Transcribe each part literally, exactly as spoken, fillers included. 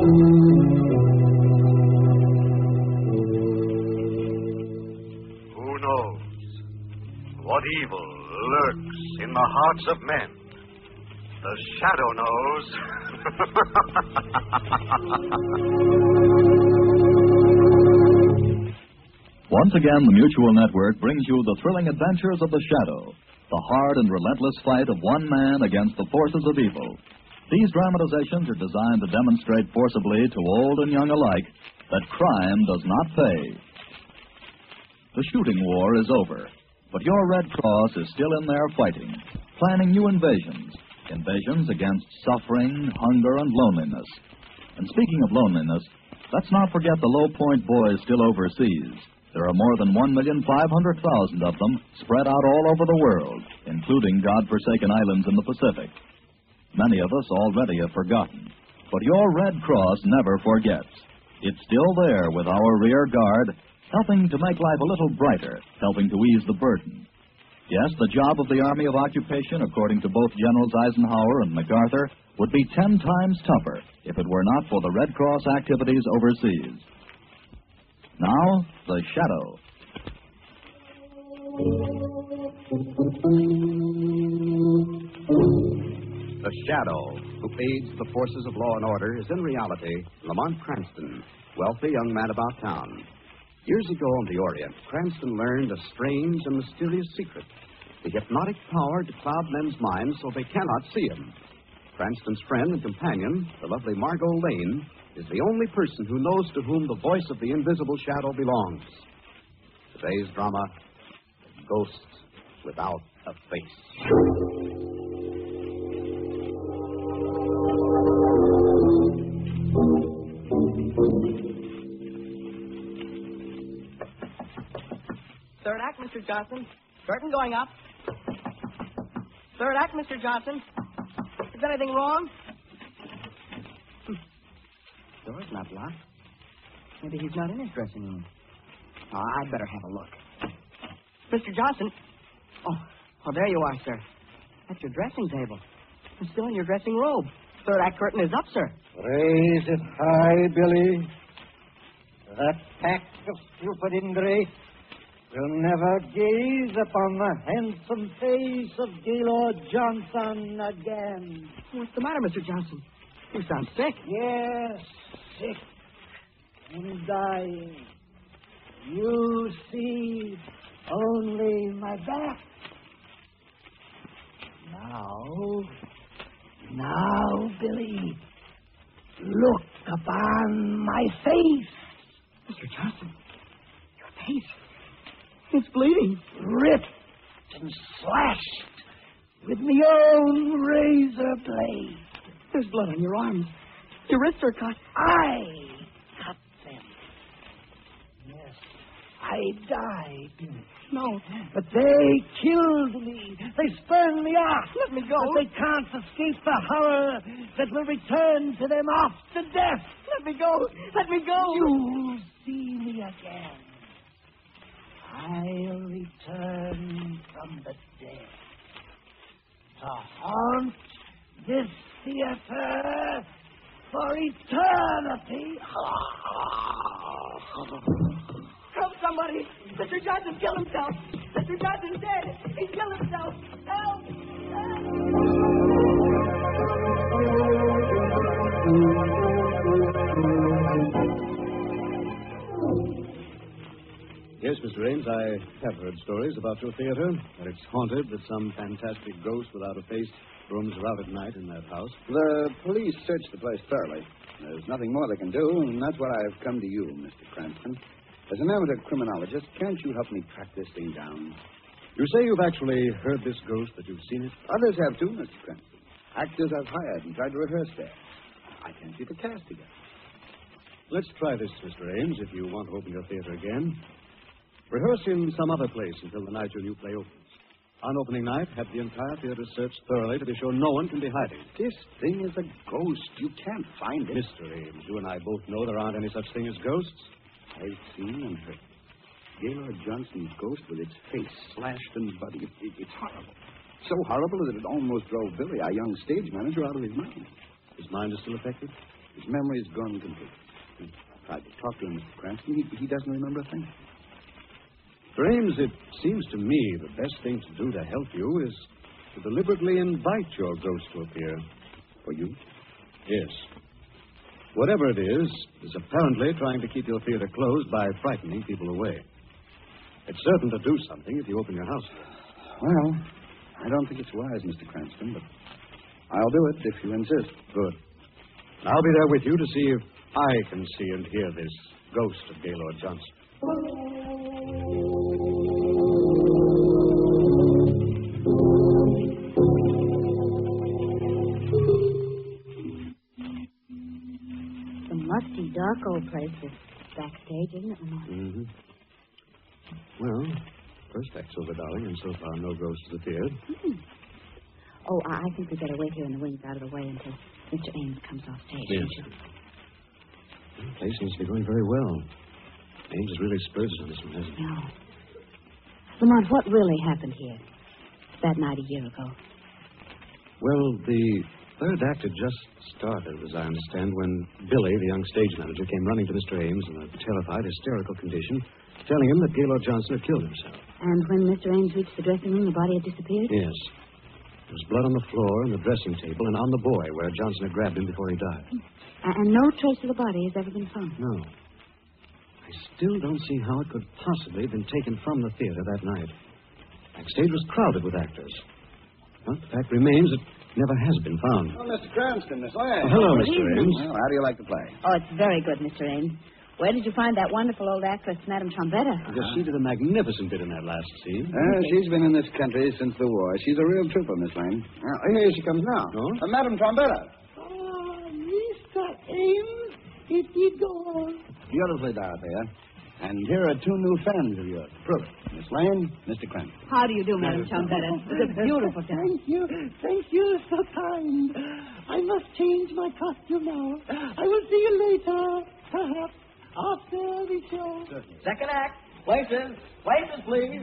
Who knows what evil lurks in the hearts of men? The Shadow knows. Once again, the Mutual Network brings you the thrilling adventures of the Shadow, the hard and relentless fight of one man against the forces of evil. These dramatizations are designed to demonstrate forcibly to old and young alike that crime does not pay. The shooting war is over, but your Red Cross is still in there fighting, planning new invasions, invasions against suffering, hunger, and loneliness. And speaking of loneliness, let's not forget the Low Point boys still overseas. There are more than one million five hundred thousand of them spread out all over the world, including God-forsaken islands in the Pacific. Many of us already have forgotten, but your Red Cross never forgets. It's still there with our rear guard, helping to make life a little brighter, helping to ease the burden. Yes, the job of the Army of Occupation, according to both Generals Eisenhower and MacArthur, would be ten times tougher if it were not for the Red Cross activities overseas. Now, the Shadow. The Shadow, who aids the forces of law and order, is in reality Lamont Cranston, wealthy young man about town. Years ago in the Orient, Cranston learned a strange and mysterious secret, the hypnotic power to cloud men's minds so they cannot see him. Cranston's friend and companion, the lovely Margot Lane, is the only person who knows to whom the voice of the invisible Shadow belongs. Today's drama, Ghosts Without a Face. Third act, Mister Johnson. Curtain going up. Third act, Mister Johnson. Is anything wrong? Door's not locked. Maybe he's not in his dressing room. Oh, I'd better have a look. Mister Johnson. Oh, oh, there you are, sir. That's your dressing table. You're still in your dressing robe. Third act curtain is up, sir. Raise it high, Billy. That pack of stupid ingrates will never gaze upon the handsome face of Gaylord Johnson again. What's the matter, Mister Johnson? You sound sick. Yes, sick and dying. You see only my back. Now, now, Billy, look upon my face. Mister Johnson, your face, it's bleeding. Ripped and slashed with my own razor blade. There's blood on your arms. Your wrists are cut. I cut them. Yes, I died. No. But they killed me. They spurned me off. Let me go. But they can't escape the horror that will return to them after death. Let me go. Let me go. You'll see me again. I'll return from the dead to haunt this theater for eternity. Help somebody. Mister Johnson killed himself. Mister Johnson's dead. He killed himself. Help. Yes, Mister Ames, I have heard stories about your theater, that it's haunted, that some fantastic ghost without a face roams around at night in that house. The police searched the place thoroughly. There's nothing more they can do, and that's why I've come to you, Mister Cranston. As an amateur criminologist, can't you help me track this thing down? You say you've actually heard this ghost, that you've seen it? Others have too, Mister Cranston. Actors I've hired and tried to rehearse there. I can't get the cast together. Let's try this, Mister Ames, if you want to open your theater again. Rehearse in some other place until the night your new play opens. On opening night, have the entire theater searched thoroughly to be sure no one can be hiding. This thing is a ghost. You can't find it. Mister Ames, you and I both know there aren't any such thing as ghosts. I've seen and heard. Gaylord Johnson's ghost with its face slashed and bloody. It, it, it's horrible. So horrible that it almost drove Billy, our young stage manager, out of his mind. His mind is still affected? His memory's gone completely. I tried to talk to him, Mister Cranston. He, he doesn't remember a thing. Mister Ames, it seems to me the best thing to do to help you is to deliberately invite your ghost to appear. For you? Yes. Whatever it is, is apparently trying to keep your theater closed by frightening people away. It's certain to do something if you open your house. Well, I don't think it's wise, Mister Cranston, but I'll do it if you insist. Good. I'll be there with you to see if I can see and hear this ghost of Gaylord Johnson. Musty, dark old place is backstage, isn't it, Lamont? Mm-hmm. Well, first act's over, darling, and so far no ghosts have appeared. Mm-hmm. Oh, I, I think we better wait here in the wings out of the way until Mister Ames comes off stage. Yes. The place seems to be going very well. Ames has really spurred us on this one, hasn't he? No. Lamont, what really happened here that night a year ago? Well, the third act had just started, as I understand, when Billy, the young stage manager, came running to Mister Ames in a terrified, hysterical condition, telling him that Gaylord Johnson had killed himself. And when Mister Ames reached the dressing room, the body had disappeared? Yes. There was blood on the floor and the dressing table and on the boy where Johnson had grabbed him before he died. And, and no trace of the body has ever been found? No. I still don't see how it could possibly have been taken from the theater that night. Backstage was crowded with actors. But the fact remains that never has been found. Oh, Mister Cranston, Miss Lane. Oh, hello, Mister Ames. Well, how do you like the play? Oh, it's very good, Mister Ames. Where did you find that wonderful old actress, Madame Trombetta? Because she did a magnificent bit in that last scene. Uh, she's been in this country since the war. She's a real trooper, Miss Lane. Uh, here she comes now. Oh? Uh, Madame Trombetta. Oh, Mister Ames, it is gone. Beautifully, Dorothea. And here are two new friends of yours. Prove it. Miss Lane, Mister Cranston. How do you do, Madame Trombetta? It's a beautiful time. Thank you. Thank you, so kind. I must change my costume now. I will see you later, perhaps, after the show. Second act. Places. Places, please.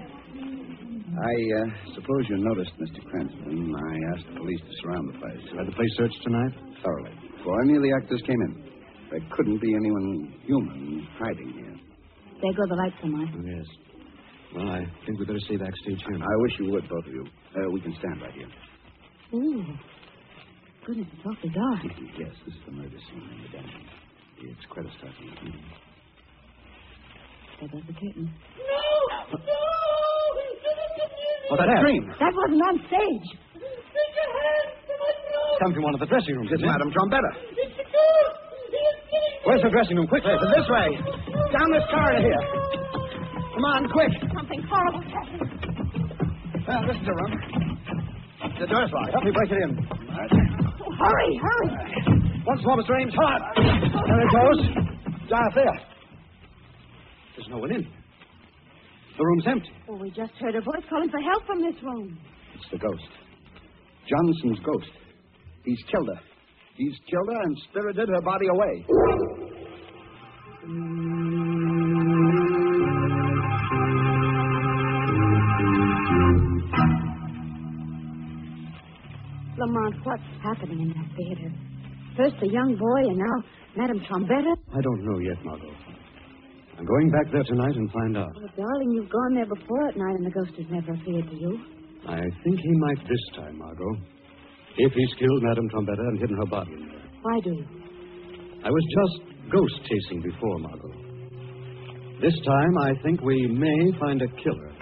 I uh, suppose you noticed, Mister Cranston, I asked the police to surround the place. Had the place searched tonight? Thoroughly. Before any of the actors came in. There couldn't be anyone human hiding here. There go the lights, Lamont. Oh, yes. Well, I think we'd better stay backstage here. I wish you would, both of you. Uh, we can stand right here. Ooh. Goodness, it's awfully dark. Yes, this is the murder scene in the dungeon. It's quite a startling scene. There goes the curtain. No! No! Oh, that scream. That wasn't on stage. Take your hands to my throat! Come from one of the dressing rooms. It's Madame Trombetta. It's the ghost! He is killing me! Where's the dressing room? Quickly. This way. Down this corridor here. Come on, quick. Something horrible's happening. Well, this is the room. The door's locked. Help me break it in. Oh, hurry, hurry. Once more, Mister Ames. Hard. There it goes. Dorothea. There's no one in. The room's empty. Oh, we just heard a voice calling for help from this room. It's the ghost. Johnson's ghost. He's killed her. He's killed her and spirited her body away. Lamont, what's happening in that theater? First the young boy, and now Madame Trombetta? I don't know yet, Margot. I'm going back there tonight and find out. Oh, darling, you've gone there before at night, and the ghost has never appeared to you. I think he might this time, Margot. If he's killed Madame Trombetta and hidden her body in there. Why do you? I was just ghost chasing before, Margot. This time, I think we may find a killer.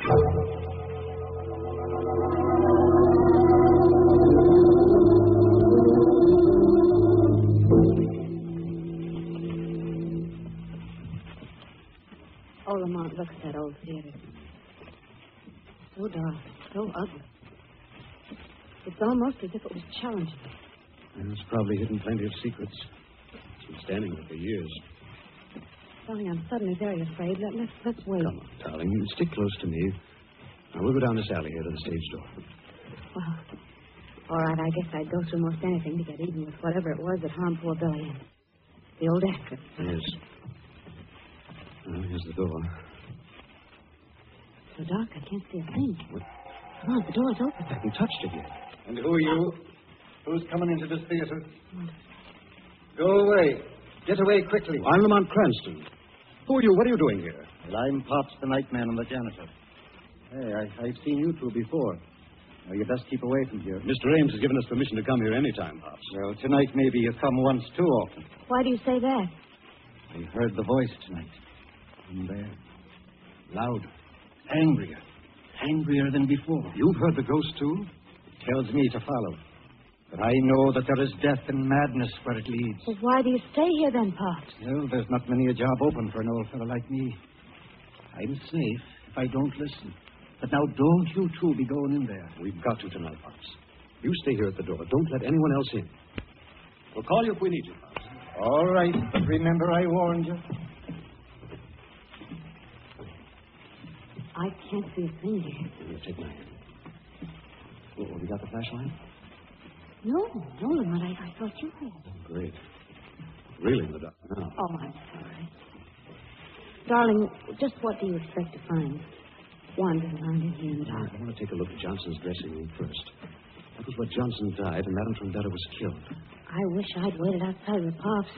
Oh, Lamont, look at that old theater. So dark, so ugly. It's almost as if it was challenging. And it's probably hidden plenty of secrets. It's been standing there for years. Darling, I'm suddenly very afraid. Let, let's, let's wait. Come on, darling. You stick close to me. Now, we'll go down this alley here to the stage door. Well, all right, I guess I'd go through most anything to get even with whatever it was that harmed poor Billy. The old actress. Yes. Well, here's the door. So dark, I can't see a thing. What? Come on, the door's open. I haven't touched it yet. And who are you? Who's coming into this theater? Go away. Get away quickly. I'm Lamont Cranston. Who are you? What are you doing here? Well, I'm Pops, the nightman and the janitor. Hey, I, I've seen you two before. Now, you best keep away from here. Mister Ames has given us permission to come here any time, Pops. Well, tonight maybe you come once too often. Why do you say that? I heard the voice tonight. In there. Louder. Angrier. Angrier than before. You've heard the ghost, too? It tells me to follow. But I know that there is death and madness where it leads. Well, why do you stay here then, Pops? Well, there's not many a job open for an old fellow like me. I'm safe if I don't listen. But now don't you two be going in there. We've got to tonight, Pops. You stay here at the door. Don't let anyone else in. We'll call you if we need you, Pops. All right, but remember I warned you. I can't see a thing here. Here, take my hand. Oh, have you got the flashlight? No, no, Lamont, I, I thought you had. Oh, great. Really in the dark now. Oh, I'm sorry. Darling, just what do you expect to find wandering around in here in the dark? I want to take a look at Johnson's dressing room first. That was where Johnson died and Madame Trombetta was killed. I wish I'd waited outside with Pops.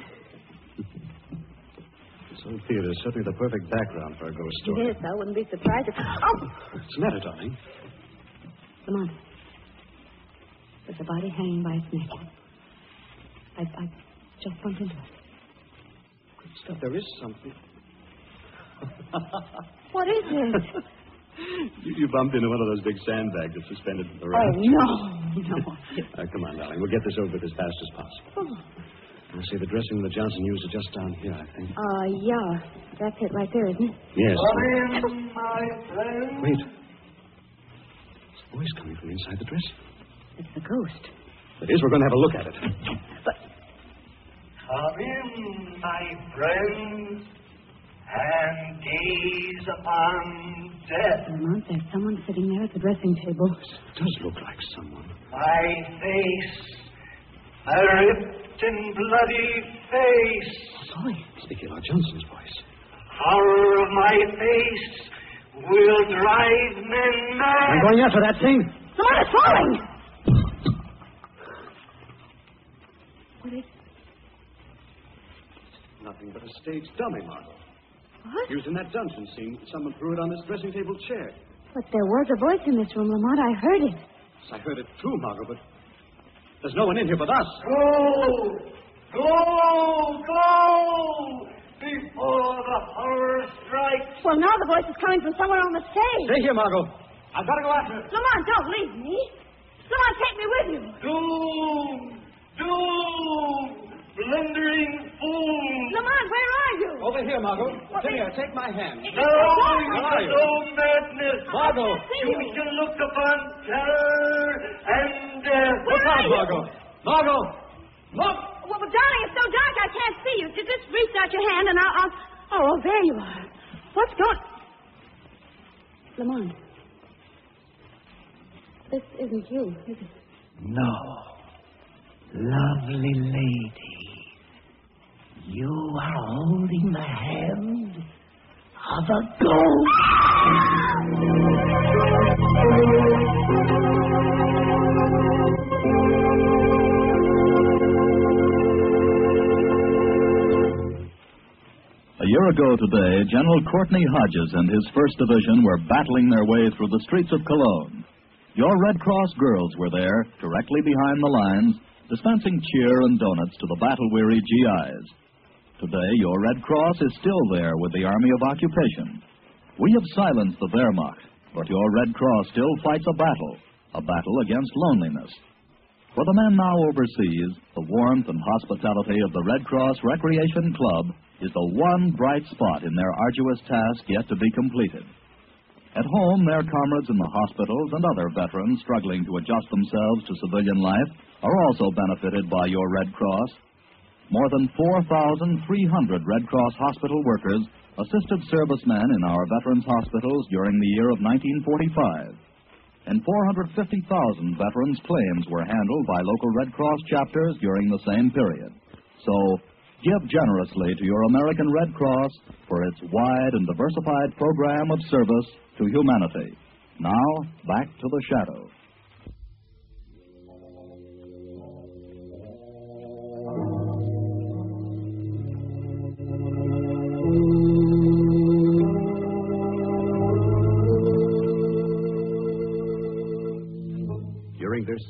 This old theater is certainly the perfect background for a ghost story. Yes, I wouldn't be surprised if... Oh! What's the matter, darling? Lamont, there's a body hanging by its neck. I, I just bumped into it. Good stuff. There is something. What is it? you, you bumped into one of those big sandbags that's suspended from the Oh, raft. no, no. Uh, come on, darling. We'll get this over with as fast as possible. Oh. I see the dressing room that Johnson used is just down here, I think. Uh, yeah. That's it right there, isn't it? Yes. Come in, my friend. Wait. There's a voice coming from inside the dressing room. It's the ghost. It is. We're going to have a look at it. But Come in, my friends, and gaze upon death. Lamont, there's someone sitting there at the dressing table. It does look like someone. My face, a ripped and bloody face. Voice. Speaking of Johnson's voice. Horror of my face will drive men mad. I'm going after that thing. Lamont, it's falling! What is... Nothing but a stage dummy, Margot. What? Used in that dungeon scene. Someone threw it on this dressing table chair. But there was a voice in this room, Lamont. I heard it. Yes, I heard it too, Margot, but there's no one in here but us. Go! Go! Go! Before the horror strikes. Well, now the voice is coming from somewhere on the stage. Stay here, Margot. I've got to go after it. Lamont, don't leave me. Lamont, take me with you. Doom! Doom! Blundering fool! Lamont, where are you? Over here, Margot. What Come is- here. Take my hand. It's No, Lamont. Where are you? no madness! Margot. You shall look upon terror and death. Look out, Margot. Margot. Look. Well, but darling, it's so dark I can't see you. Just just reach out your hand and I'll... I'll... Oh, oh, there you are. What's going... Lamont. This isn't you, is it? No. Lovely lady. You are holding the hand of a A year ago today, General Courtney Hodges and his First Division were battling their way through the streets of Cologne. Your Red Cross girls were there, directly behind the lines, dispensing cheer and donuts to the battle-weary G Is. Today, your Red Cross is still there with the Army of Occupation. We have silenced the Wehrmacht, but your Red Cross still fights a battle, a battle against loneliness. For the men now overseas, the warmth and hospitality of the Red Cross Recreation Club is the one bright spot in their arduous task yet to be completed. At home, their comrades in the hospitals and other veterans struggling to adjust themselves to civilian life are also benefited by your Red Cross. More than four thousand three hundred Red Cross hospital workers assisted servicemen in our veterans' hospitals during the year of nineteen forty-five. And four hundred fifty thousand veterans' claims were handled by local Red Cross chapters during the same period. So, give generously to your American Red Cross for its wide and diversified program of service to humanity. Now, back to the shadow.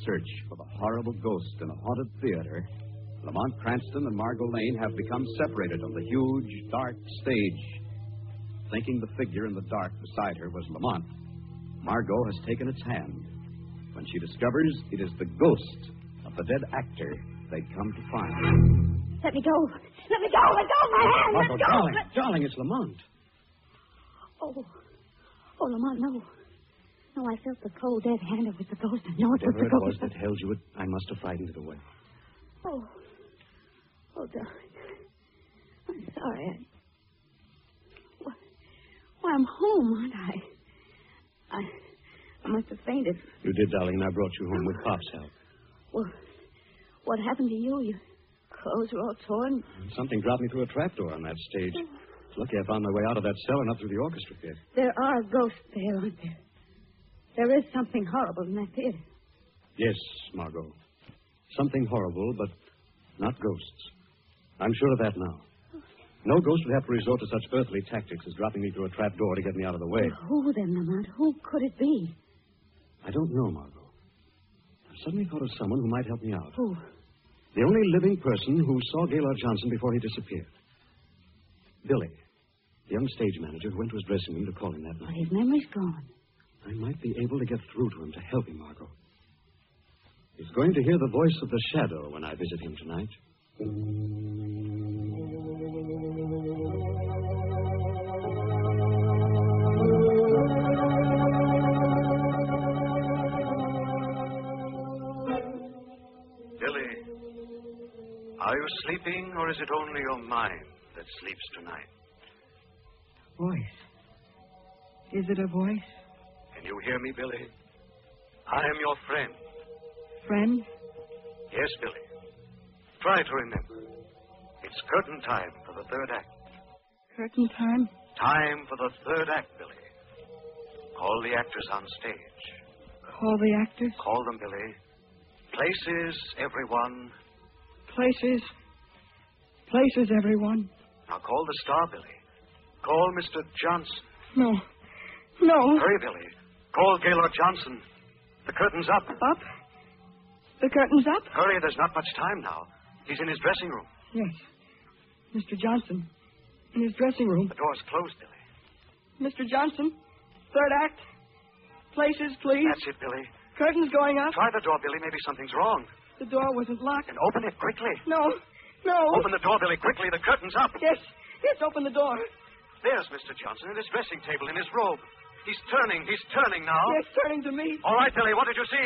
search for the horrible ghost in a haunted theater, Lamont Cranston and Margot Lane have become separated on the huge, dark stage. Thinking the figure in the dark beside her was Lamont, Margot has taken its hand when she discovers it is the ghost of the dead actor they'd come to find. Let me go. Let me go. Let go of my hand. Margot, Let go. darling, Let... darling, it's Lamont. Oh. Oh, Lamont, no. No, I felt the cold, dead hand. It was the ghost. I know it was Whatever the it ghost. was that held you, it, I must have frightened it away. Oh. Oh, darling. I'm sorry. I... Why, why, I'm home, aren't I? I... I must have fainted. You did, darling, and I brought you home with Pop's help. Well, what happened to you? Your clothes were all torn. Something dropped me through a trapdoor on that stage. It's lucky I found my way out of that cell and up through the orchestra pit. There are ghosts there, aren't there? There is something horrible in that theater. Yes, Margot. Something horrible, but not ghosts. I'm sure of that now. No ghost would have to resort to such earthly tactics as dropping me through a trapdoor to get me out of the way. Well, who then, Lamont? Who could it be? I don't know, Margot. I suddenly thought of someone who might help me out. Who? The only living person who saw Gaylord Johnson before he disappeared. Billy, the young stage manager who went to his dressing room to call him that But night. his memory's gone. I might be able to get through to him to help him, Margot. He's going to hear the voice of the shadow when I visit him tonight. Billy, are you sleeping, or is it only your mind that sleeps tonight? Voice. Is it a voice? Can you hear me, Billy? I am your friend. Friend? Yes, Billy. Try to remember. It's curtain time for the third act. Curtain time? Time for the third act, Billy. Call the actors on stage. Call the actors? Call them, Billy. Places, everyone. Places. Places, everyone. Now call the star, Billy. Call Mister Johnson. No. No. Hurry, Billy. Call Gaylord Johnson. The curtain's up. Up? The curtain's up? Hurry, there's not much time now. He's in his dressing room. Yes. Mister Johnson. In his dressing room. The door's closed, Billy. Mister Johnson. Third act. Places, please. That's it, Billy. Curtain's going up. Try the door, Billy. Maybe something's wrong. The door wasn't locked. And open it quickly. No. No. Open the door, Billy, quickly. The curtain's up. Yes. Yes, open the door. There's Mister Johnson at his dressing table in his robe. He's turning. He's turning now. Yes, turning to me. All right, Billy. What did you see?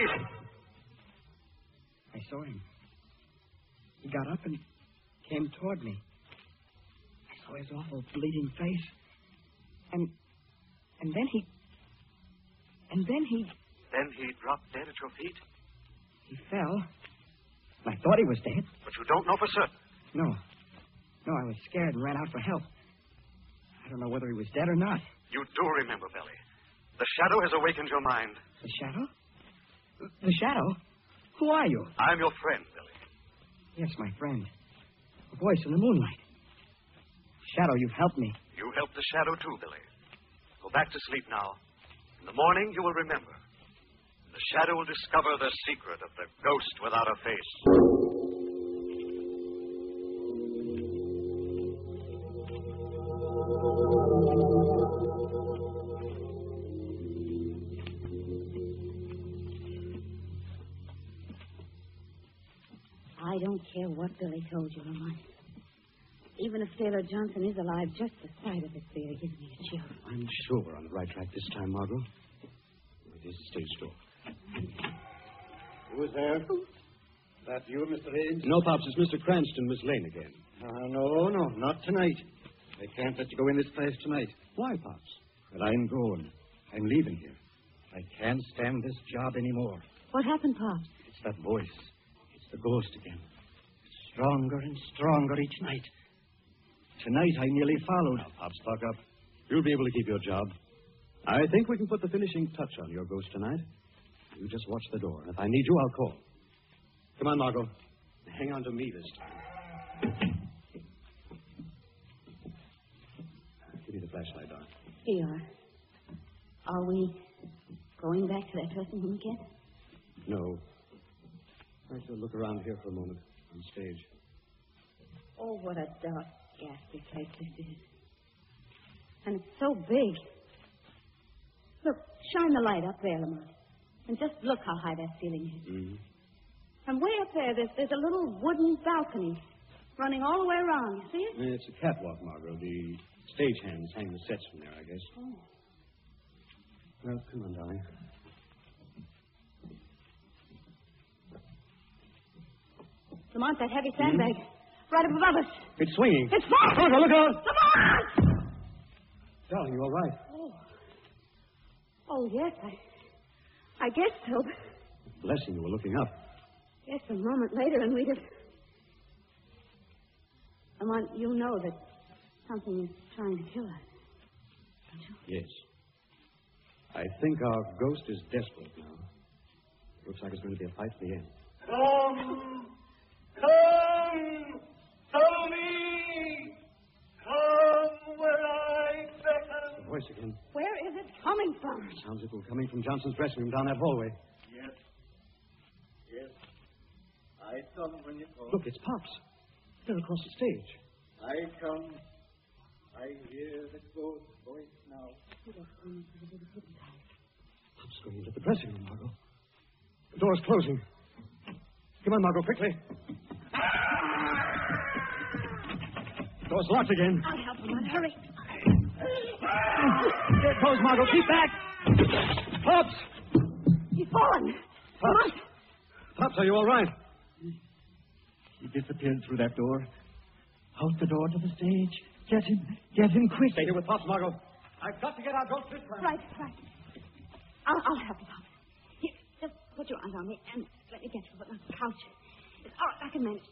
I saw him. He got up and came toward me. I saw his awful bleeding face. And and then he and then he Then he dropped dead at your feet? he fell. I thought he was dead. But you don't know for certain. No. No, I was scared and ran out for help. I don't know whether he was dead or not. You do remember, Billy. The shadow has awakened your mind. The shadow? The shadow? Who are you? I'm your friend, Billy. Yes, my friend. A voice in the moonlight. Shadow, you've helped me. You helped the shadow, too, Billy. Go back to sleep now. In the morning, you will remember. The shadow will discover the secret of the ghost without a face. I don't care what Billy told you, Lamont. Even if Gaylord Johnson is alive, just the sight of his theater gives me a chill. I'm sure we're on the right track this time, Margot. It is the stage door. Who's there? That you, Mister Haynes? No, Pops, it's Mister Cranston, Miss Lane again. Uh, no, no, not tonight. I can't let you go in this place tonight. Why, Pops? But I'm going. I'm leaving here. I can't stand this job anymore. What happened, Pops? It's that voice. It's the ghost again. It's stronger and stronger each night. Tonight I nearly followed. Now, Pops, buck up. You'll be able to keep your job. I think we can put the finishing touch on your ghost tonight. You just watch the door, and if I need you, I'll call. Come on, Margot. Hang on to me this time. Give me the flashlight, darling. Here you are. Are we going back to that dressing room again? No. I shall look around here for a moment on stage. Oh, what a dark, ghastly place this is. And it's so big. Look, shine the light up there, Lamont. And just look how high that ceiling is. Mm-hmm. And way up there, there's, there's a little wooden balcony running all the way around. You see it? It's a catwalk, Margot. The stagehands hang the sets from there, I guess. Oh. Well, come on, darling. Lamont, that heavy sandbag. Mm-hmm. Right up above us. It's swinging. It's falling. Margot, look out! Lamont! Darling, you all right? Oh. Oh, yes, I... I guess so. Blessing, you were looking up. Yes, a moment later, and we'd have... Lamont, you know that something is trying to kill us, don't you? Yes. I think our ghost is desperate now. Looks like it's going to be a fight to the end. Come! Come! Follow me! Come where I beckon. The voice again. Where is it coming from? Sounds like it was coming from Johnson's dressing room down that hallway. Yes. Yes. I come when you call. Look, it's Pops. They're across the stage. I come. I hear the ghost voice now. Pop's going into the dressing room, Margot. The door's closing. Come on, Margot, quickly. The door's locked again. I'll help him, Lamont. Hurry. There it goes, Margot. Keep back. Pops! He's fallen. Pops. Lamont. Pops, are you all right? He disappeared through that door. Out the door to the stage. Get him. Get him quick. Stay here with Pops, Margot. I've got to get our ghost this time. Right, right. I'll, I'll help you, Pop. Here, just put your arms on me and let me get you on the couch. It's all right, I can manage.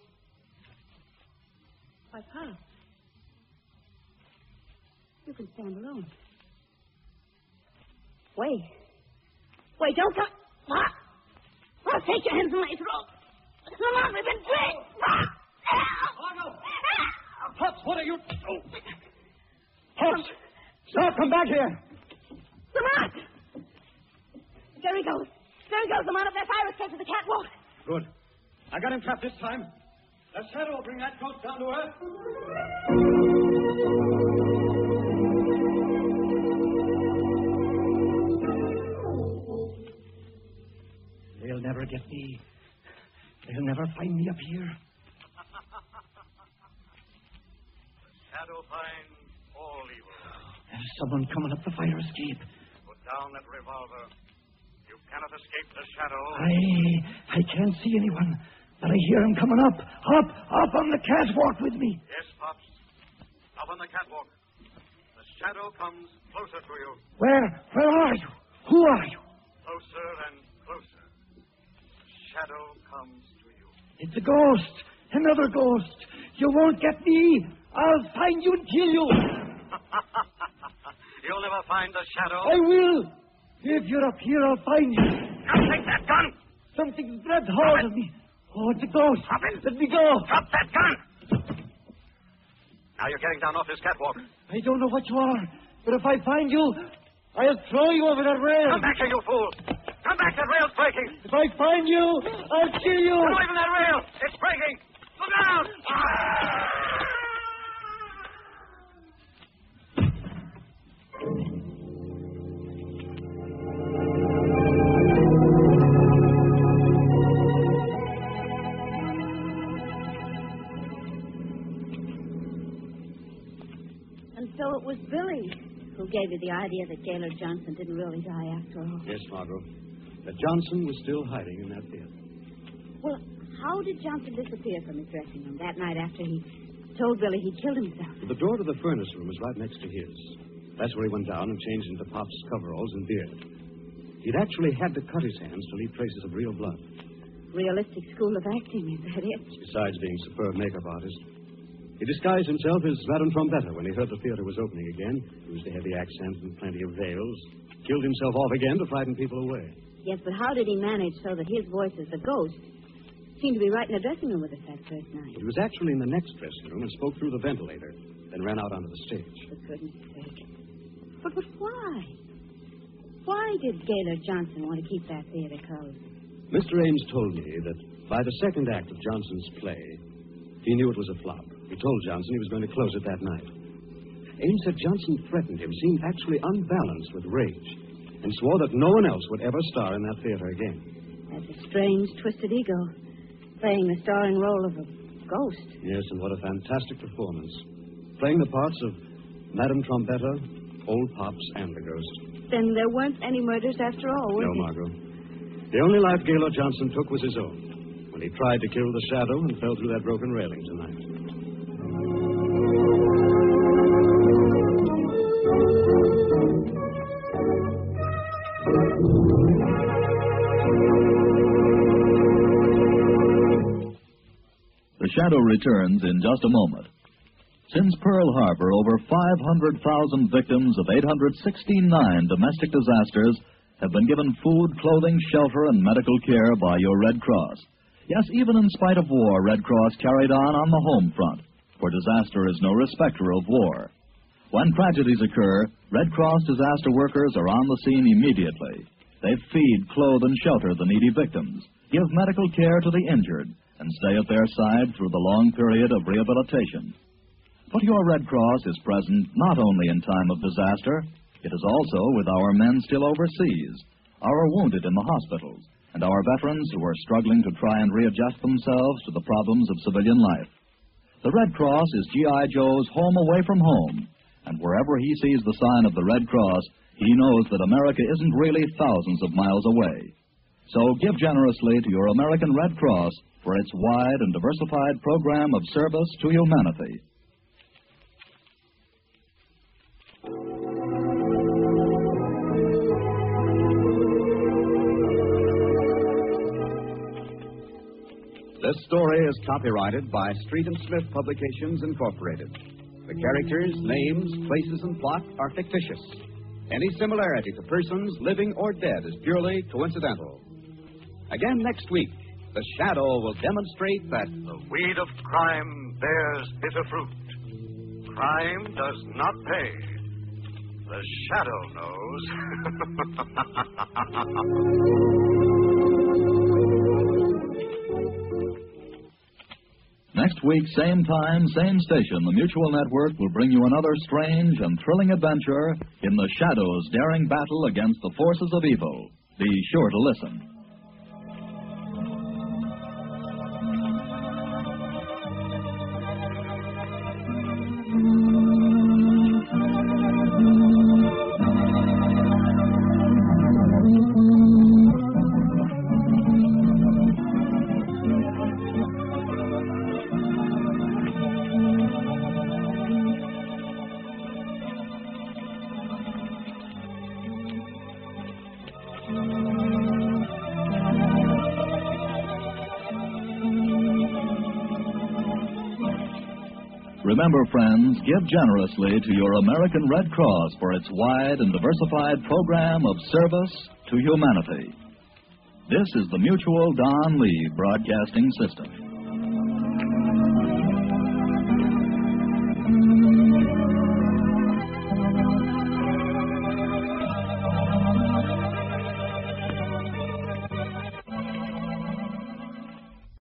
Why, Pop? You can stand alone. Wait. Wait, don't go. Pop! Well, take your hands from my throat. Come on, we've been tricked. Pop! Margot! Pops, what are you... Oh. Pops! Stop, come back here. Lamont! There he goes. There he goes, Lamont, up that fire escape to the catwalk. Good. I got him trapped this time. The shadow will bring that ghost down to earth. They'll never get me. They'll never find me up here. Shadow finds all evil. There's someone coming up the fire escape. Put down that revolver. You cannot escape the shadow. I I can't see anyone, but I hear him coming up. Up, up on the catwalk with me. Yes, Pops. Up on the catwalk. The shadow comes closer to you. Where? Where are you? Who are you? Closer and closer. The shadow comes to you. It's a ghost. Another ghost. You won't get me. I'll find you and kill you. You'll never find the shadow. I will. If you're up here, I'll find you. Now take that gun. Something's grabbed hold of me. Oh, it's a ghost. Drop it. Let me go. Drop that gun. Now you're getting down off this catwalk. I don't know what you are, but if I find you, I'll throw you over that rail. Come back here, you fool. Come back, that rail's breaking. If I find you, I'll kill you. Get away from that rail. It's breaking. Look out. And so it was Billy who gave you the idea that Gaylord Johnson didn't really die after all. Yes, Margot. That Johnson was still hiding in that theater. Well, how did Johnson disappear from his dressing room that night after he told Billy he killed himself? The door to the furnace room is right next to his. That's where he went down and changed into Pop's coveralls and beard. He'd actually had to cut his hands to leave traces of real blood. Realistic school of acting, is that it? Besides being a superb makeup artist. He disguised himself as Madame Trombetta when he heard the theater was opening again. Used a heavy accent and plenty of veils. Killed himself off again to frighten people away. Yes, but how did he manage so that his voice as the ghost seemed to be right in the dressing room with us that first night? He was actually in the next dressing room and spoke through the ventilator, then ran out onto the stage. For goodness sake. But, but why? Why did Gaylord Johnson want to keep that theater closed? Mister Ames told me that By the second act of Johnson's play, he knew it was a flop. He told Johnson he was going to close it that night. Ames said Johnson threatened him, seemed actually unbalanced with rage, and swore that no one else would ever star in that theater again. That's a strange, twisted ego, playing the starring role of a ghost. Yes, and what a fantastic performance. Playing the parts of Madame Trombetta, Old Pops, and the Ghost. Then there weren't any murders after all, were No, there? Margot. The only life Gaylord Johnson took was his own, when he tried to kill the shadow and fell through that broken railing tonight. The Shadow returns in just a moment. Since Pearl Harbor, over five hundred thousand victims of eight hundred sixty-nine domestic disasters have been given food, clothing, shelter, and medical care by your Red Cross. Yes, even in spite of war, Red Cross carried on on the home front, for disaster is no respecter of war. When tragedies occur, Red Cross disaster workers are on the scene immediately. They feed, clothe, and shelter the needy victims, give medical care to the injured, and stay at their side through the long period of rehabilitation. But your Red Cross is present not only in time of disaster, it is also with our men still overseas, our wounded in the hospitals, and our veterans who are struggling to try and readjust themselves to the problems of civilian life. The Red Cross is G I. Joe's home away from home, and wherever he sees the sign of the Red Cross, he knows that America isn't really thousands of miles away. So give generously to your American Red Cross for its wide and diversified program of service to humanity. This story is copyrighted by Street and Smith Publications, Incorporated. The characters, names, places, and plot are fictitious. Any similarity to persons living or dead is purely coincidental. Again next week, The Shadow will demonstrate that the weed of crime bears bitter fruit. Crime does not pay. The Shadow knows. Next week, same time, same station, the Mutual Network will bring you another strange and thrilling adventure in the Shadow's daring battle against the forces of evil. Be sure to listen. Remember, friends, give generously to your American Red Cross for its wide and diversified program of service to humanity. This is the Mutual Don Lee Broadcasting System.